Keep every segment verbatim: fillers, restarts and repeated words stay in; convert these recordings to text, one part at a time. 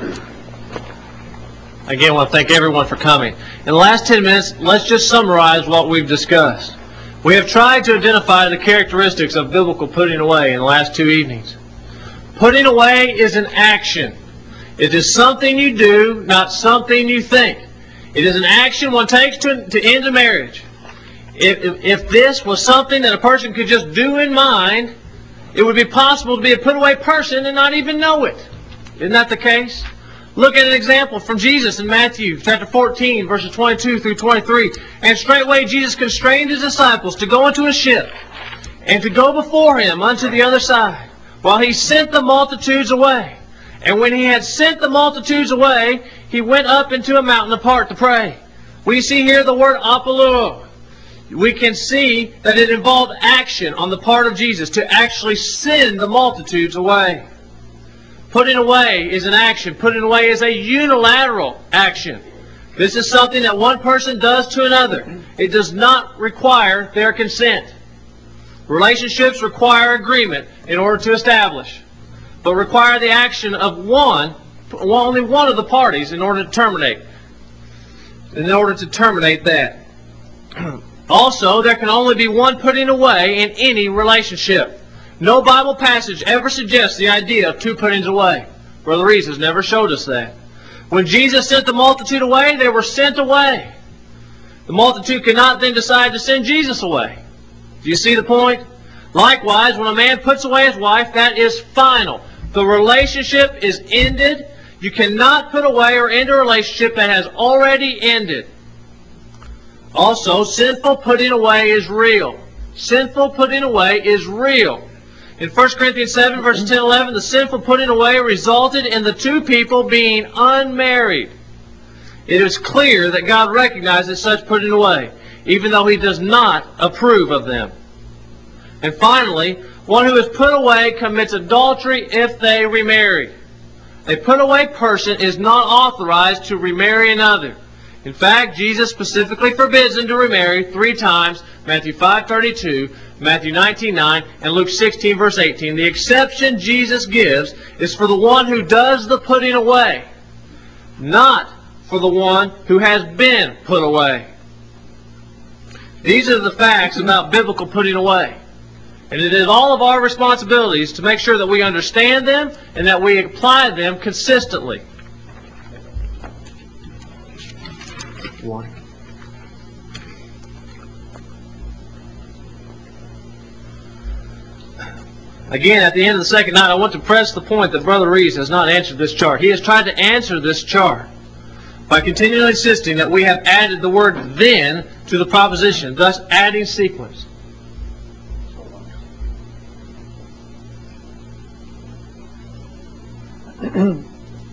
Again, I want to thank everyone for coming. In the last ten minutes, let's just summarize what we've discussed. We have tried to identify the characteristics of biblical putting away in the last two evenings. Putting away is an action. It is something you do, not something you think. It is an action one takes to, to end a marriage. If, if, if this was something that a person could just do in mind, it would be possible to be a put-away person and not even know it. Isn't that the case? Look at an example from Jesus in Matthew chapter fourteen, verses twenty-two through twenty-three. And straightway Jesus constrained his disciples to go into a ship and to go before him unto the other side, while he sent the multitudes away. And when he had sent the multitudes away, he went up into a mountain apart to pray. We see here the word apolluo. We can see that it involved action on the part of Jesus to actually send the multitudes away. Putting away is an action. Putting away is a unilateral action. This is something that one person does to another. It does not require their consent. Relationships require agreement in order to establish, but require the action of one, only one of the parties in order to terminate. In order to terminate that. Also, there can only be one putting away in any relationship. No Bible passage ever suggests the idea of two puttings away. Brother Reeves has never showed us that. When Jesus sent the multitude away, they were sent away. The multitude could not then decide to send Jesus away. Do you see the point? Likewise, when a man puts away his wife, that is final. The relationship is ended. You cannot put away or end a relationship that has already ended. Also, sinful putting away is real. Sinful putting away is real. In First Corinthians seven, verses ten and eleven, the sinful putting away resulted in the two people being unmarried. It is clear that God recognizes such putting away, even though He does not approve of them. And finally, one who is put away commits adultery if they remarry. A put away person is not authorized to remarry another. In fact, Jesus specifically forbids them to remarry three times, Matthew five thirty-two, Matthew nineteen nine, and Luke sixteen, verse eighteen. The exception Jesus gives is for the one who does the putting away, not for the one who has been put away. These are the facts about biblical putting away. And it is all of our responsibilities to make sure that we understand them and that we apply them consistently. One. Again, at the end of the second night, I want to press the point that Brother Reeves has not answered this chart. He has tried to answer this chart by continually insisting that we have added the word then to the proposition, thus adding sequence. It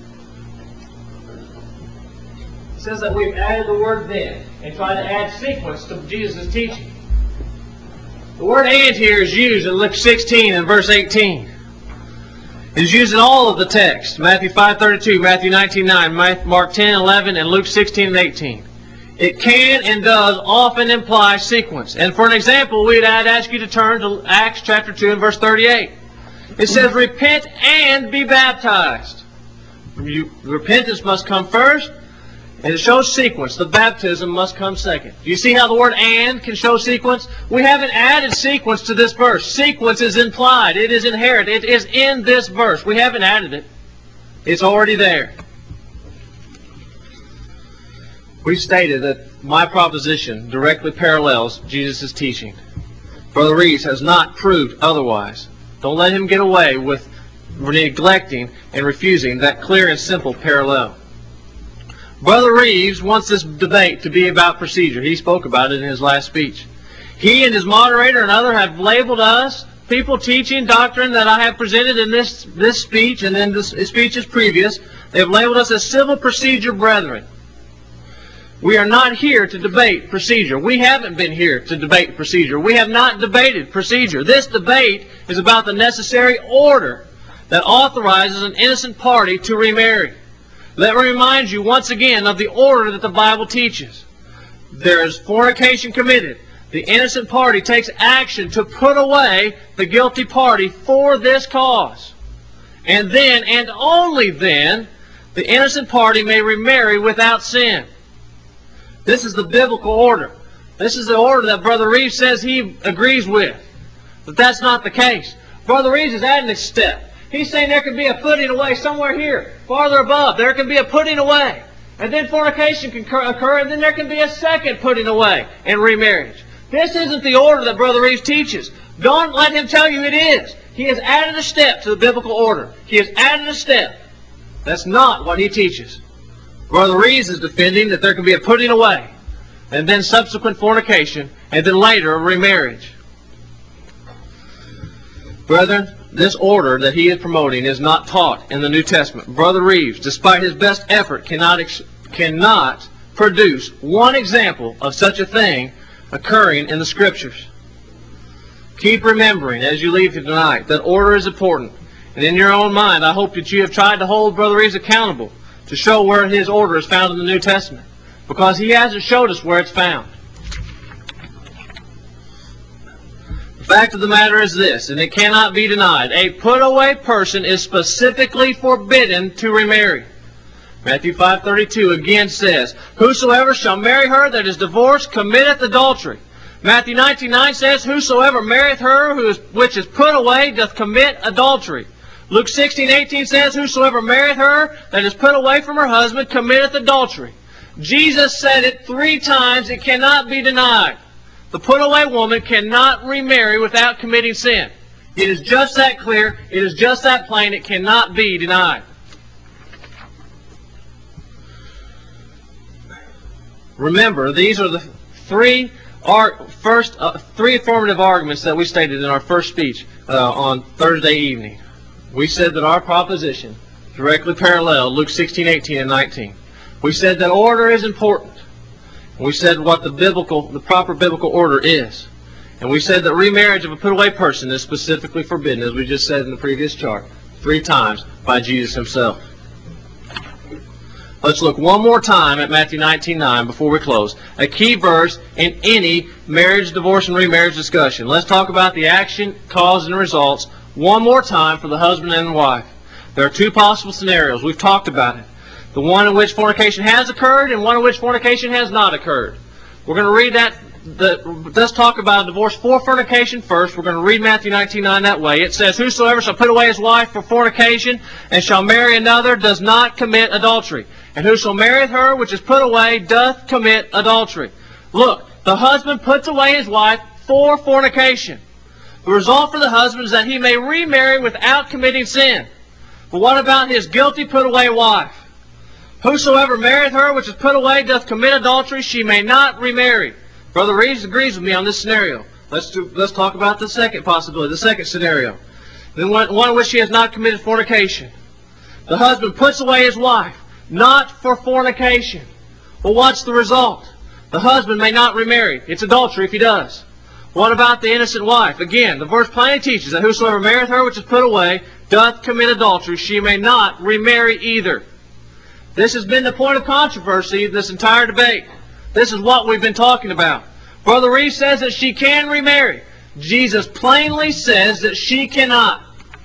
says that we've added the word then and tried to add sequence to Jesus' teaching. The word and here is used in Luke sixteen and verse eighteen. It is used in all of the text. Matthew five thirty-two, Matthew nineteen nine, Mark ten eleven, and Luke sixteen and eighteen. It can and does often imply sequence. And for an example, we'd I'd ask you to turn to Acts chapter two and verse thirty-eight. It says, repent and be baptized. You, repentance must come first, and it shows sequence. The baptism must come second. Do you see how the word and can show sequence? We haven't added sequence to this verse. Sequence is implied. It is inherent. It is in this verse. We haven't added it. It's already there. We've stated that my proposition directly parallels Jesus' teaching. Brother Reeves has not proved otherwise. Don't let him get away with neglecting and refusing that clear and simple parallel. Brother Reeves wants this debate to be about procedure. He spoke about it in his last speech. He and his moderator and other have labeled us, people teaching doctrine that I have presented in this, this speech and in this speeches previous, they have labeled us as civil procedure brethren. We are not here to debate procedure. We haven't been here to debate procedure. We have not debated procedure. This debate is about the necessary order that authorizes an innocent party to remarry. Let me remind you once again of the order that the Bible teaches. There is fornication committed. The innocent party takes action to put away the guilty party for this cause. And then, and only then, the innocent party may remarry without sin. This is the biblical order. This is the order that Brother Reeves says he agrees with. But that's not the case. Brother Reeves is adding a step. He's saying there can be a putting away somewhere here, farther above. There can be a putting away. And then fornication can occur, and then there can be a second putting away and remarriage. This isn't the order that Brother Reeves teaches. Don't let him tell you it is. He has added a step to the biblical order. He has added a step. That's not what he teaches. Brother Reeves is defending that there can be a putting away, and then subsequent fornication, and then later a remarriage. Brethren, this order that he is promoting is not taught in the New Testament. Brother Reeves, despite his best effort, cannot, cannot produce one example of such a thing occurring in the Scriptures. Keep remembering as you leave tonight that order is important. And in your own mind, I hope that you have tried to hold Brother Reeves accountable to show where his order is found in the New Testament, because he hasn't showed us where it's found. The fact of the matter is this, and it cannot be denied: a put-away person is specifically forbidden to remarry. Matthew five thirty-two again says, "Whosoever shall marry her that is divorced committeth adultery." Matthew nineteen nine says, "Whosoever marrieth her who is, which is put away doth commit adultery." Luke sixteen eighteen says, "Whosoever marrieth her that is put away from her husband committeth adultery." Jesus said it three times. It cannot be denied. The put-away woman cannot remarry without committing sin. It is just that clear. It is just that plain. It cannot be denied. Remember, these are the three Our first uh, three affirmative arguments that we stated in our first speech uh, on Thursday evening. We said that our proposition directly paralleled Luke sixteen, eighteen, and nineteen. We said that order is important. We said what the biblical, the proper biblical order is. And we said that remarriage of a put-away person is specifically forbidden, as we just said in the previous chart, three times by Jesus himself. Let's look one more time at Matthew nineteen nine before we close. A key verse in any marriage, divorce, and remarriage discussion. Let's talk about the action, cause, and results one more time for the husband and the wife. There are two possible scenarios. We've talked about it. The one in which fornication has occurred and one in which fornication has not occurred. We're going to read that. The, let's talk about divorce for fornication first. We're going to read Matthew nineteen nine that way. It says, "Whosoever shall put away his wife for fornication and shall marry another does not commit adultery. And whoso marrieth her which is put away doth commit adultery." Look, the husband puts away his wife for fornication. The result for the husband is that he may remarry without committing sin. But what about his guilty put away wife? "Whosoever marrieth her which is put away doth commit adultery, she may not remarry." Brother Reeves agrees with me on this scenario. Let's do, let's talk about the second possibility, the second scenario. The one, one in which she has not committed fornication. The husband puts away his wife, not for fornication. Well, what's the result? The husband may not remarry. It's adultery if he does. What about the innocent wife? Again, the verse plainly teaches that whosoever marrieth her which is put away doth commit adultery. She may not remarry either. This has been the point of controversy this entire debate. This is what we've been talking about. Brother Reeves says that she can remarry. Jesus plainly says that she cannot.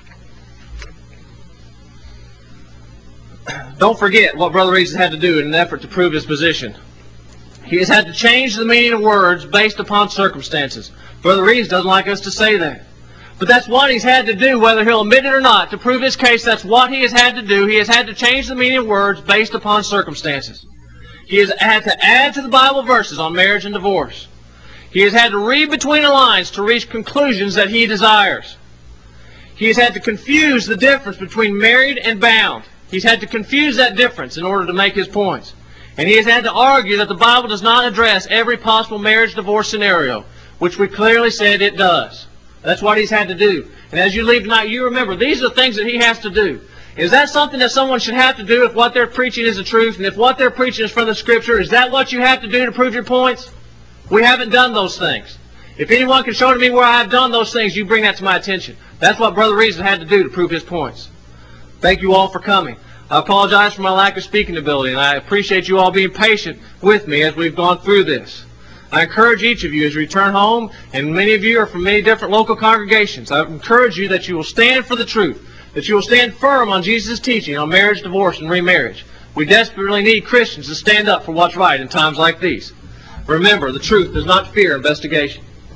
Don't forget what Brother Reeves has had to do in an effort to prove his position. He has had to change the meaning of words based upon circumstances. Brother Reeves doesn't like us to say that. But that's what he's had to do, whether he'll admit it or not. To prove his case, that's what he has had to do. He has had to change the meaning of words based upon circumstances. He has had to add to the Bible verses on marriage and divorce. He has had to read between the lines to reach conclusions that he desires. He has had to confuse the difference between married and bound. He's had to confuse that difference in order to make his points. And he has had to argue that the Bible does not address every possible marriage-divorce scenario, which we clearly said it does. That's what he's had to do. And as you leave tonight, you remember, these are the things that he has to do. Is that something that someone should have to do if what they're preaching is the truth? And if what they're preaching is from the Scripture, is that what you have to do to prove your points? We haven't done those things. If anyone can show to me where I have done those things, you bring that to my attention. That's what Brother Reeves had to do to prove his points. Thank you all for coming. I apologize for my lack of speaking ability, and I appreciate you all being patient with me as we've gone through this. I encourage each of you as you return home, and many of you are from many different local congregations, I encourage you that you will stand for the truth. that you will stand firm on Jesus' teaching on marriage, divorce, and remarriage. We desperately need Christians to stand up for what's right in times like these. Remember, the truth does not fear investigation.